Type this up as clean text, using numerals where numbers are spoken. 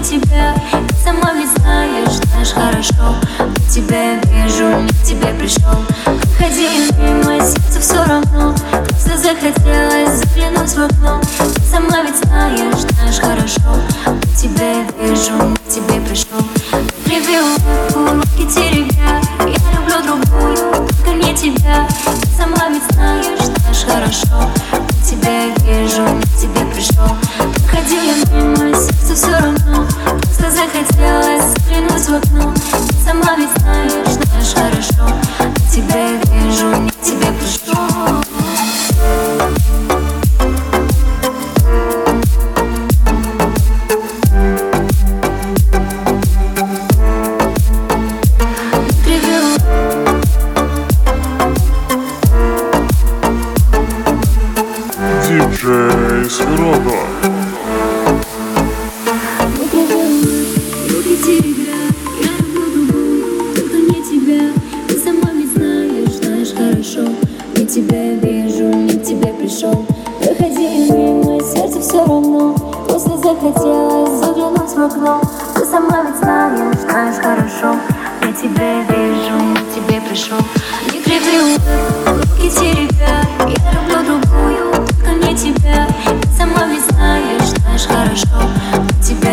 тебя. Ты сама ведь знаешь хорошо. Тебя я вижу, не к тебе пришел. Ходили мимо, сердцу все равно. Просто захотелось заглянуть в окно. Ты сама ведь знаешь хорошо. Тебя я вижу, не к тебе пришел. Кривил улыбку, руки теребя. Я люблю другую, только не тебя. Ты сама ведь знаешь хорошо. Тебя я вижу, не к тебе пришел. Ходили мимо, сердцу все равно. Просто захотелось заглянуть в окно. Ты сама ведь знаешь хорошо. Тебя я вижу, не к тебе пришел. Диджей Сферота. Руки теребя, я люблю другую, только не тебя. Ты сама ведь знаешь хорошо. Я тебя вижу, не к тебе пришел. Проходили мимо, сердце все равно. Просто захотелось заглянуть в окно. Ты сама ведь знаешь хорошо. Я тебя вижу, не к тебе пришел. Не криви руки теребя, я люблю другую, только не тебя. Ты сама ведь знаешь хорошо. Тебя